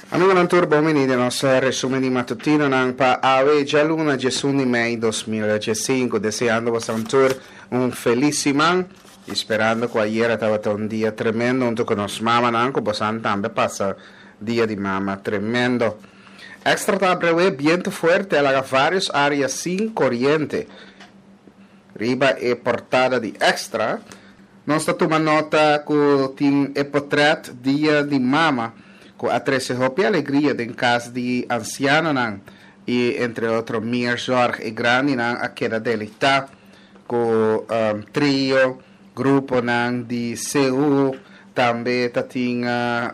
Amigo Nantur, benvenuti al nostro resumen di mattutino pa Ave già luna Gesù di May 2015, deseando Nantur un felicissimo e sperando che ieri stava un dia tremendo junto con nos mamma nanco posan también passa dia di mamma tremendo. Extra tabre viento fuerte a varias áreas sin corriente. Riba e portada di extra. Non sta tomando nota que tin e potret dia di mamma. Com a trece hopi alegria em casa de anciano nan, e entre outros meer zorg e grande nan a queda delita com trio grupo nan de CU também tinha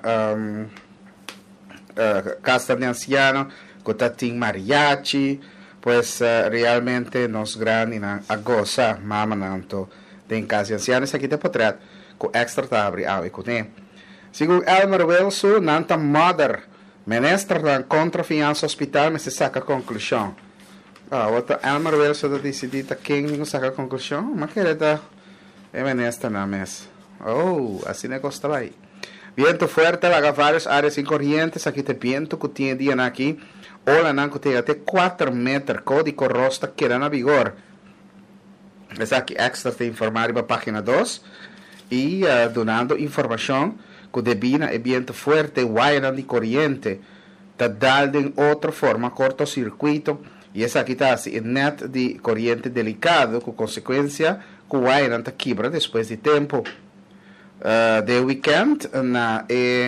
casa de anciano com tinha mariachi pues realmente nos grande nan a goza mama nanto tem casa de ancianos aqui te potret com extra tabre ave com Segundo Elmer Wilson, nanta mother, minister da contra-fiança hospital, mas se saca a conclusão. Outra Elmer Wilson decidiu quem não saca a conclusão, mas que ele é minister na mesa. Assim negócio está aí. Viento fuerte, laga várias áreas incorrientes, aqui tem viento que tinha dia aqui, ola não que tem até 4 metros, código rosta que era na vigor. Essa aqui extra te informar para a página 2 e donando informação que debina e viento fuerte, guayana de corriente, ta dal de outra forma cortocircuito, e essa aqui está assim, net de corriente delicado, com consequência que guayana ta quebra depois de tempo. De weekend, na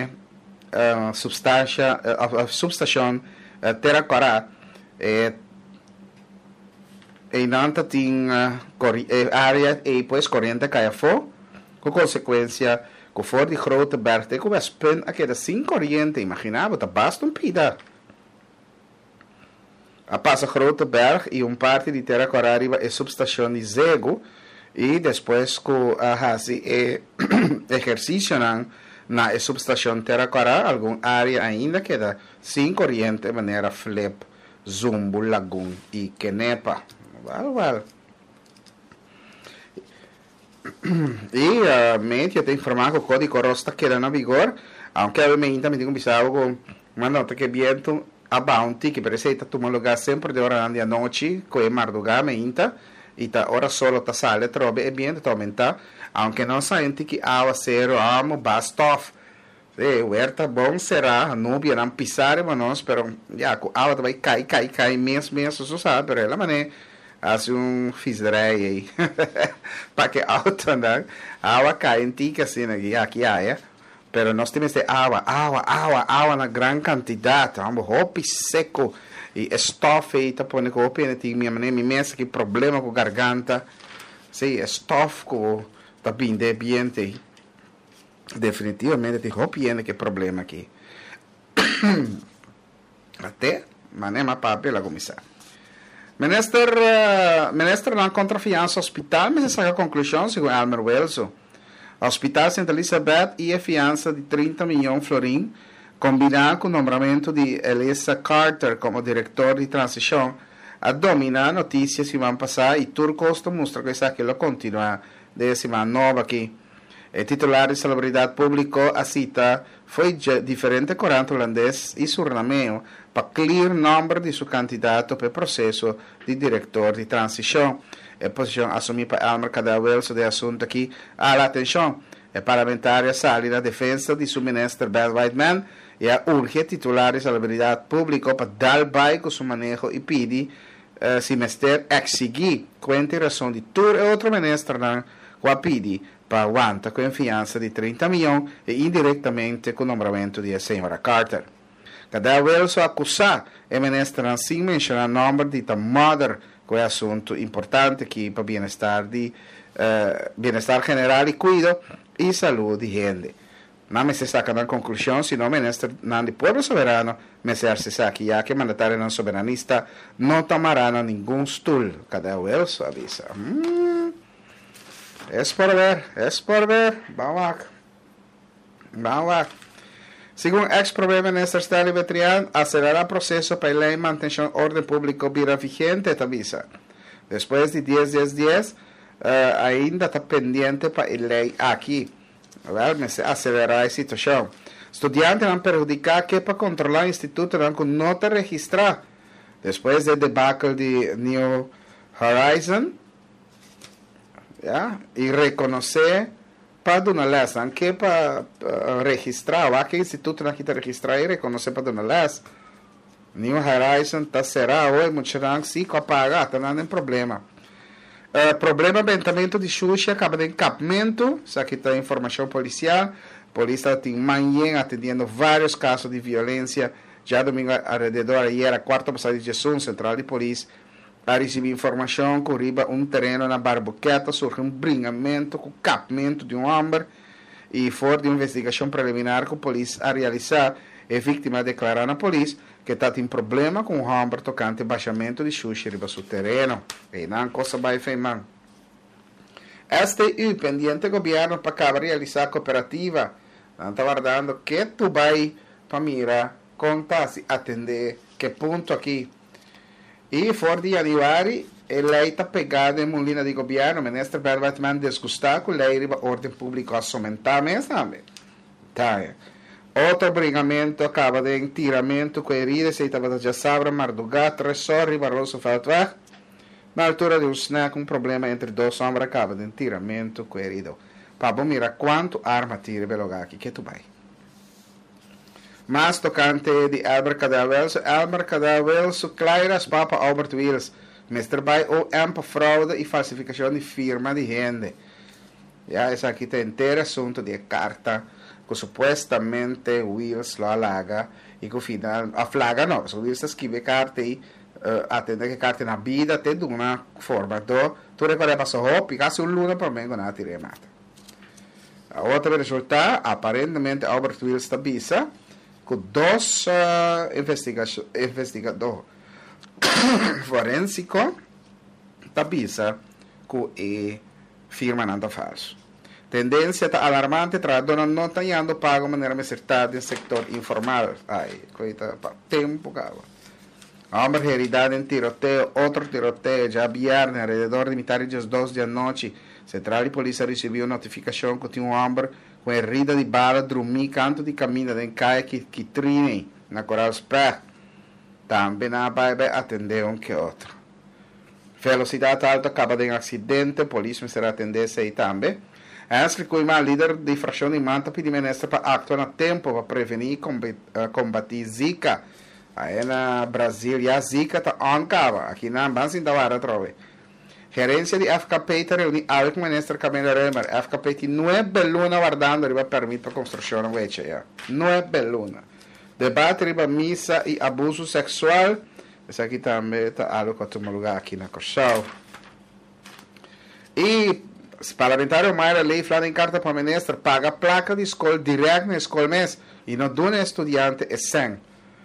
subestação Terracorá, e nanta tem área e depois corrente cai a fogo, com consequência que voor die grote berg, ik was punt, aqui da sin corriente, imaginava, tá basta pida. A passa grote berg e parte de Terracorá arriba é subestação de Zego e depois que hasi exercício na subestação Terracorá, alguma área ainda queda sin corriente de maneira flip, Zumbo, Lagoon e Kenepa. Well. E mente tem informado que o código rosta queda na vigor, aunque obviamente me digo bisavo com uma nota que viento a bounty que precisa tomar lugar sempre de hora a noite, que é madrugada meinta, e ta ora solo ta sale trobe e viento aumenta, aunque não sente que água zero amo bastof. Huerta bom será, a nubia não pisar, mas pero já com água vai cair mesmo, você sabe, pero ela mané hace fisdrei aí para que água cai em tica assim aqui é, pero nós temos de água na grande quantidade, hopi seco e estofe e tá pondo que hopi né minha mané me mesa que problema com garganta, sim estofe com tá bem de ambiente, definitivamente tem hopi né que problema aqui, até mané ma papi la comisar. Minister na contra-fiança hospital, mas essa é a conclusão, segundo Elmer Wilson. Hospital Santa Elizabeth e a fiança de 30 milhões florim, combinado com o nombramento de Elisa Carter como diretor de transição, a dominar notícias que vão passar e tudo custo mostra que isso aqui continua de semana nova aqui. O titular de Salubridade Pública, a cita, foi diferente corante holandês e surnameo para clear número de seu candidato para o processo de diretor de transição. A posição assumida por Elmer Cadawel sobre o assunto aqui. Atenção, a parlamentária sale na defesa de seu ministro Beth Whiteman e a urge titular de Salubridade Pública para dar baixo com seu manejo e pedir se minister exigir quanto razão de todo outro ministro que a pedir para aguantar confiança de 30 milhões e indiretamente com o nombramento de a senhora Carter. Cada vez acusar o ministro assim mencionar o nome de a mother, que é assunto importante aqui para bem-estar general e cuido e saúde de gente. Não me se saca na conclusão, senão o ministro do povo soberano me se aqui, já que o mandatário não soberanista não tomará nenhum stool. Cada vez avisa. Es por ver. Vamos lá. Segundo ex-primeiro-ministro Stanley Bertrand, acelerará o processo para a lei de manutenção de ordem pública vira vigente, avisa. Depois de 10, ainda está pendente para a lei aqui. Realmente acelerar a situação. Estudiantes han perjudicado que para controlar el instituto no te registrar. Después del debacle de New Horizon, ¿ya? Y reconocer para una les, aunque para registrar, va que el instituto no te registrar y reconocer para una les. New Horizon está cerrado hoje, muitos rang sim apagar, está dando um problema. Problema abentamento de Xuxa, acaba de encapamento, isso aqui está informação policial. Polícia tem manhã atendendo vários casos de violência. Já domingo, alrededor, ayer, a quarta passada de Jesus, central de polícia, a receber informação que arriba terreno na Barboqueta, surge brincamento com capamento de homem e fora de investigação preliminar que a polícia a realizar, a vítima declarar na polícia que está tendo problema com o homem tocante baixamento de Xuxa riba seu terreno. E não coisa vai feimar. STU, pendiente governo para acabar realizar cooperativa. Não está guardando que tu vai para mirar, contar, se atender, que ponto aqui. E fora de januário, a lei está pegada em molina de governo. O ministro Berbatman desgostar com a lei de ordem pública a somentar, mas sabe? Tá. Outro brigamento acaba de entiramento com herida, se estava já sabra, Mardugat, Tresor, Barroso, Faltwag. Na altura de snack, problema entre dois homens acaba de entiramento com herida. Para mira quanto arma tira belogaki que tu vai. Mas tocante de Albert Cadavelso, claras papa Albert Wills, Mr. Bay ou ampa fraude e falsificação de firma de gente. Já essa aqui tem inteiro assunto de carta que supostamente Wills lo alaga e que final aflaga não, so Wills escreve carta e atende que carta na vida te de uma forma do tu repara passo hop caso un luna per me não tire mata. A outra resultado aparentemente Albert Wills está bisa com dois investigador forensico está bisa com firma nada falso. Tendência está alarmante, tradona não está indo pago de maneira acertada no setor informal. Ai, coisa para tempo, cara. Homem realidade em tiroteio, outro tiroteio, já viernes, alrededor de metade das 2 da noite, Central de Polícia recebeu notificação que tinha um homem com herida de bala dormir canto de caminho de caia que trinem na Coral Sprach. Também na Baiba atendeu que outro. Velocidade alta acaba de acidente, a polícia será atender aí também. Antes que o líder de fração de Manta pediu ministro para actuar a tempo para prevenir e combater Zika. Aí na Brasília, Zika está on cava. Aqui na Bansin da Vara trove. Gerência de FKP está reunida com o ministro Camila Remer. FKP tem 9 luna guardando para permitir a construção da wecha. 9 luna. Debate riba missa e abuso sexual. Esse aqui também está algo que toma lugar aqui na Corsal. E os parlamentares mais a lei fala em carta para o ministro paga placa de escola direto na escola mês e não dá estudante é 100.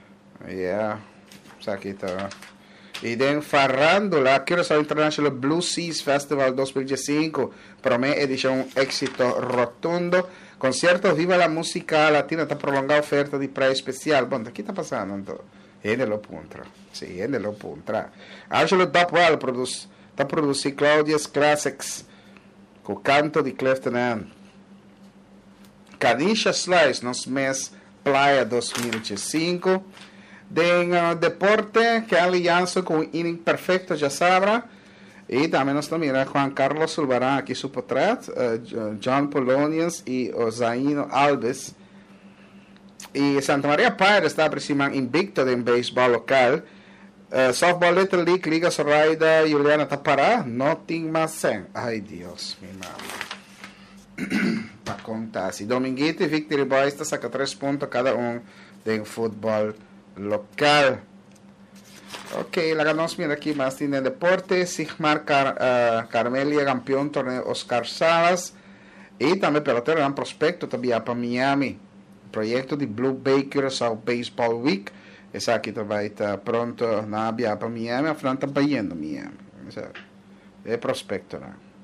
Isso aqui está. E den Farrándola, Curaçao International Blue Seas Festival 2015 promete edição éxito rotundo. Concerto Viva la Música Latina está prolongando oferta de praia especial. Bom, aqui está passando então. Ele lo puntra. Sim, ele lo puntra. Angelo Dapwell está produzindo Claudia's Classics com canto de Clifton Ann. Canisha Slice nos mês Playa 2015. Den deporte que aliança com o inning perfeito já sabrá. E também nós mira Juan Carlos Sulbarán aqui su portrait, John Polonius e Osaino Alves. E Santa Maria Pire está aproximando invicto em beisebol local. Softball Little League, Liga Sorraida, Juliana Tapará, não tem mais 100. Ai, Deus, minha mãe. Para contar, se Dominguito e Victory Boys saca 3 pontos cada de futebol local. Ok, la ganamos mira aquí más tiene deporte. Sigmar Carmelia, campeón torneo Oscar Salas. Y también pelotero en prospecto todavía para Miami. Proyecto de Blue Bay Curaçao Baseball Week. Esa aquí todavía está pronto na via para Miami. A Fran está yendo Miami. Es prospecto.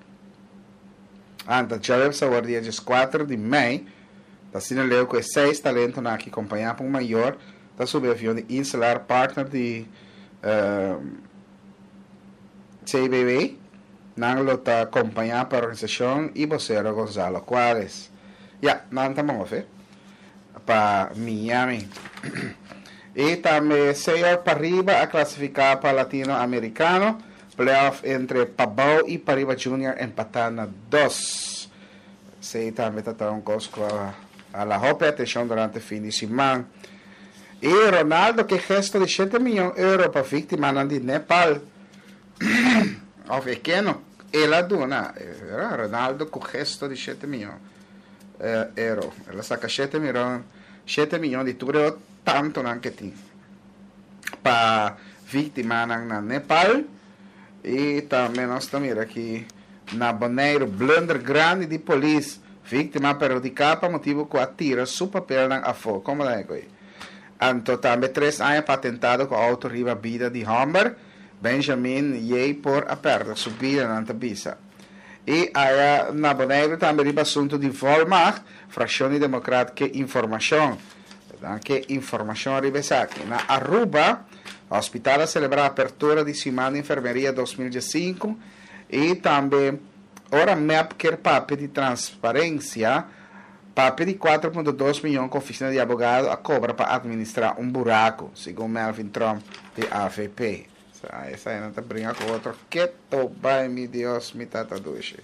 Anta, já deve ser o dia 4 de maio. Está sendo leu com 6 talentos aqui acompanhar para um maior. Está sob avião de Insular Partner de CBB. Nang está acompanhado para a organização e vocero Gonzalo Juárez. Ya, não estamos a ver. para Miami. Y también 6 horas para arriba a clasificar para Latinoamericano. Playoff entre Pabao y Pariba Junior empatando 2. Sí, también está un cosco a la hope atención durante el fin de semana. Y Ronaldo que gesto de 7 millones de euros para víctima de Nepal. Of pequeno, ela dona. Ronaldo com gesto de 7 miljoen euro. Ela saca 7 miljoen de euro, tanto que tem. Para vítima na Nepal. E também nós estamos aqui na Bonaire, blunder grande de polícia. Vítima perjudicada por motivo que atira sua papel a fogo. Como é que é? Anto também 3 anos para atentado com a auto riva vida de Humber. Benjamin Yei por a perda sua vida na Tabisa. E aí na Bonaire também riba assunto de Volmar, frazione democrática informação. Que informação riba aqui. Na Aruba, o hospital celebra a apertura de semana de enfermeria 2015 e também ora MEP quer papel de transparência, papel de 4,2 milhões com oficina de advogado a cobra para administrar buraco, segundo Melvin Trump de AFP. Essa aí não está brincando com outro. Que tobai, meu Deus, me tata duche.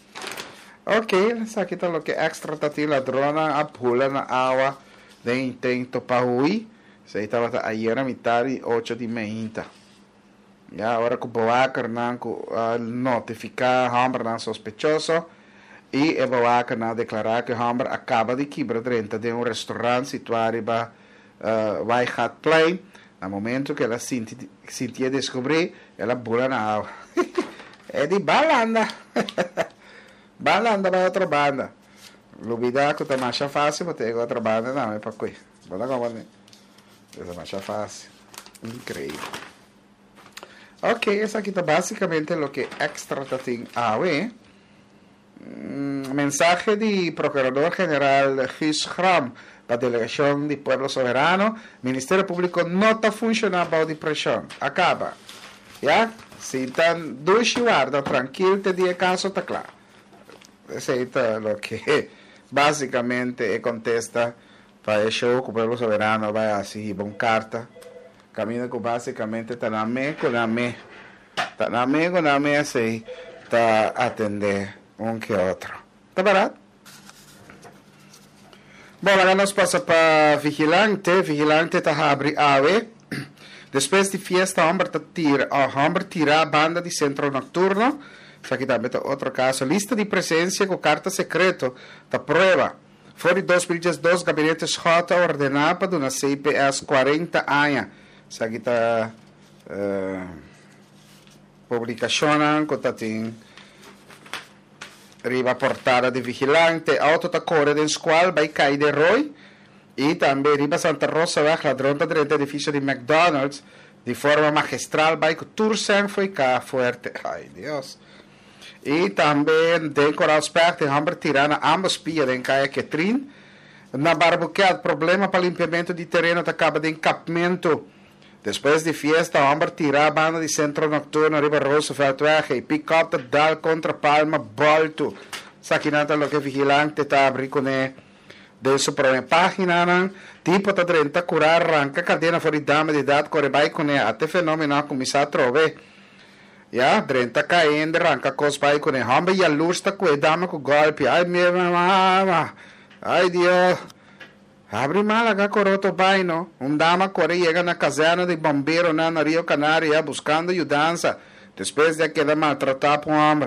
Ok, essa aqui está o que extra tati ladrona a pula na água de intento para huir. Isso aí estava ayer a metade 8h30. E agora que o Boacar não notificar Humber não sospechoso e o Boacar não declarar que Humber acaba de quebrar dentro de restaurante situado em White Hat Plain. No momento que ela sentia descobrir, ela pula na água. É de balanda. Balanda para outra banda. Lubida que está mais fácil, mas tem outra banda, não, é para quê? Bota como é? Essa é mais fácil. Incrível. Ok, essa aqui está basicamente o que extra tem a ver. Mensaje de Procurador-General Gis Gram para a Delegação de Pueblo Soberano. Ministério Público não está funcionando para a depressão. Acaba. Já? Se estão dois guardas tranquilo, te dia caso está claro. Esse é o que basicamente contesta para o show que o Pueblo Soberano vai assim, bom carta. Caminho que basicamente está na me, com a me. Está na me, com a me, assim, está a atender que outro. Está barato? Bom, agora nós passa para Vigilante. Vigilante está a abrir ave. Depois de fiesta, Humber tira a banda de centro nocturno. Isso aqui também é outro caso. Lista de presença com carta secreto da prova. Fora de 2012, gabinete J ordenava para uma CPS 40 anos. Isso aqui está publicação que tem riba portada de Vigilante, auto da corre den squal vai cair de Roy e também riba Santa Rosa vai ladrão da dentro do edifício de McDonald's de forma magistral vai que Tursen foi cá forte, ai Deus. E também tem coral aspecto de Humber tirana ambos pia den caia que trin na barbuqueada problema para limpiamento de terreno da caba de encapamento. Depois de fiesta, Humber tira a banda de centro nocturno riba Roosevelt weg e pick-up dal contra Palma Bolto. Sakinata lo que Vigilante está abrindo de sua própria página. Tipo tá 30 curar arranca cadena fora de dama de idade corre vai com até fenômeno começar a trover. Já 30 caindo arranca cos vai com Humber e a luz está com a dama com golpe. Ai minha mamãe, ai Deus. Abre Málaga coroto baino. Dama corre chega na caserna de bombeiro na Rio Canário buscando ajudança. Depois de quedar maltratado por Humber.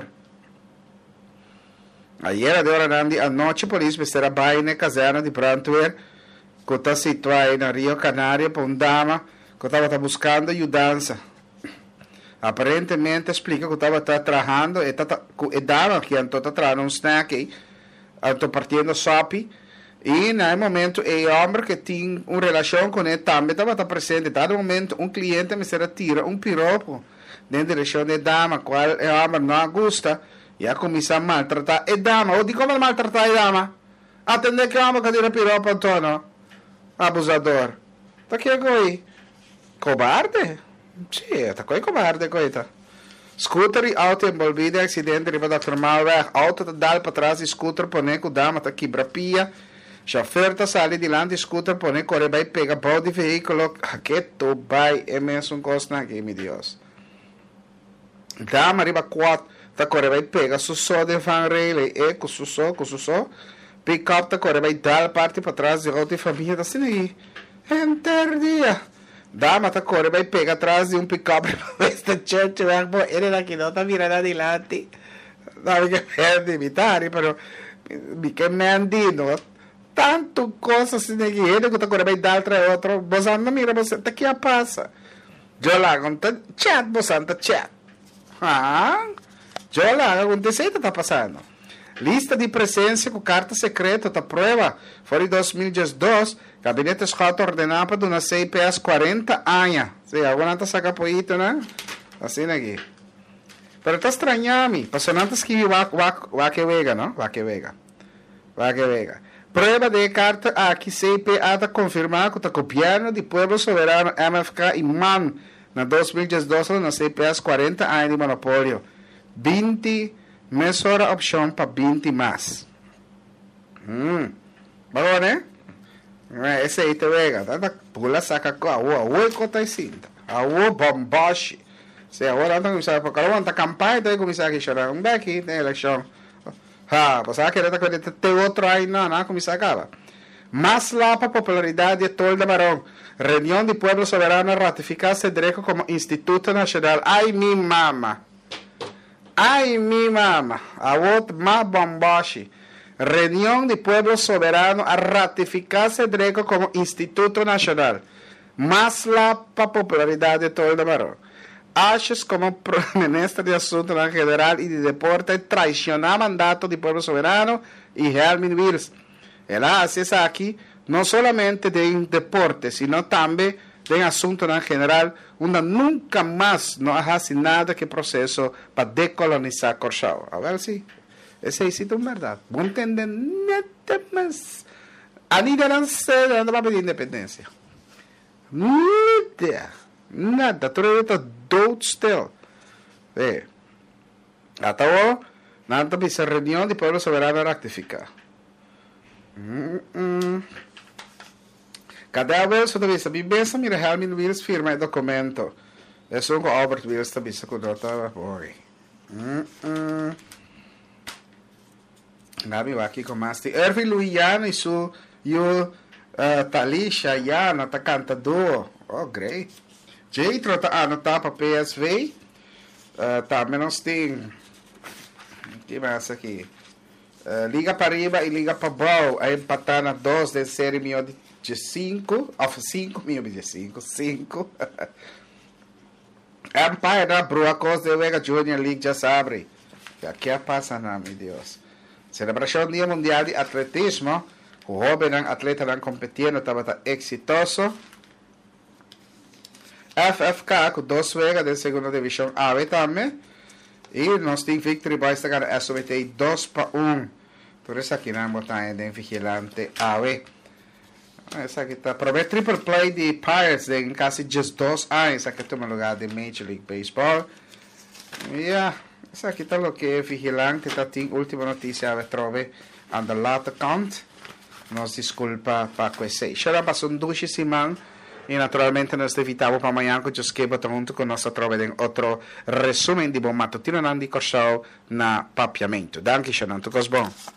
Ayer de hora a noite polícia será baile na caserna de Brantweer que está situada na Rio Canário por dama que estava buscando ajudança. Aparentemente explica que estava trabalhando e dama que está trabalhando um snack está partindo sopi. E no momento, o homem que tinha uma relação com ele também estava presente. Dado momento, cliente me será tira piropo na direção da dama, qual o homem não gosta, e a começar a maltratar a dama. Ou de como maltratar a dama? Atender que o homem que tira piropo, Antônio. Abusador. Tá aqui agora. Cobarde? Sim, está com cobarde, coita. Scooter e auto envolvido em acidente riba Dr. Malweg. Auto dal para trás e scooter pone com dama, tá quebra pia. Chauffeur ta sali di lang di scooter pone corre vai pega pau di veicolo che tu vai e messo un costa che mi Dios. Dama arriva 4 ta corre vai pega su so de fan rele e con su so pick up ta corre vai dal parte para trás de outra família da sini. Enter dia. Dama ta corre vai pega atrás de un pick up questa church verbo era la che nota mirada di lati. Dai che per imitare però mi che me andino tanto cosa se ne chiede che corre vai d'altra e otro bosando mira bosanta che passa. Yo la con chat bosanta chat. Ah, yo la con te se está pasando. Lista de presença com carta secreta da prova. Foi 2002, gabinete escoto ordenava de uma CPS 40 anos. Sim, agora não saca poito, né? Assim aqui. Pero está estranhando, passou antes que va que vega, não? Va que vega. Prova de carta aqui CPA está confirmado que o governo do Pueblo Soberano MFK e MAN na 2012 na CPS 40 anos de monopólio. 20 mesora opção para 20 mais. Bom, né? Esse aí te vega. Tanta pula saca com a ua cota e cinta. A ua bombashi. Se agora anda começar para cada uma campanha, então começar a chorar um daqui na eleição. Você vai querer ter outro aí, não, começar a acabar. Mas lá para a popularidade de todo o Barão. Reunião de Pueblo Soberano ratificar esse direito como Instituto Nacional. Ai, mi mama. A outra mais bombashi. Reunião de Pueblo Soberano a ratificar esse direito como Instituto Nacional. Mas lá para a popularidade de todo o Barão. Achas como ministro de Asuntos General e de Deporte traicionar mandato do Pueblo Soberano e Helmin Wills. Ela hace isso aqui não somente de deporte, sino também de assuntos em geral, onde nunca mais não hace nada que processo para decolonizar Corchao. A ver se esse é isso verdade. Vou entender nada mais. A liderança não vai pedir independência. Nada, tudo está doodstil. Até o nada pisa reunião de Pueblo Soberano a ratificar. Cada vez que você pensa, mira, Helmin Wills firma o documento. É só que Albert Wills está pensando que não está bom. Nami va aqui com mais. Erwin Luiano e su Talisha Yana está cantando. Oh, great. Jatro está anotado para PSV. Também nós tem. Que mais aqui? Liga para arriba e liga para baixo. Aí empatar na 2 de série minha de 5. Of 5, minha de 5. 5. Empire da Brua Costa de Vega Junior League já sabe. Que passa, meu Deus. Celebração do Dia Mundial de Atletismo. O jovem atleta estão competindo, estava exitoso. FFK com 2 vegas de segunda divisão A também. E nós temos Victory Boys que ganham SBT 2-1. Por isso aqui nós botamos em vigilante AV. Essa aqui está. Prové triple play de Pirates em quase 2 anos. Aqui toma lugar de Major League Baseball. Essa aqui está o que é vigilante. Está a última notícia que trove on the lot account. Nos desculpa para questo. C'era un 12 settimane. E naturalmente nós evitamos para amanhã que eu escreva junto com nós trove outro resumo de bom mattutino Nandi Corchao na papiamento. Danke schön, tudo bom.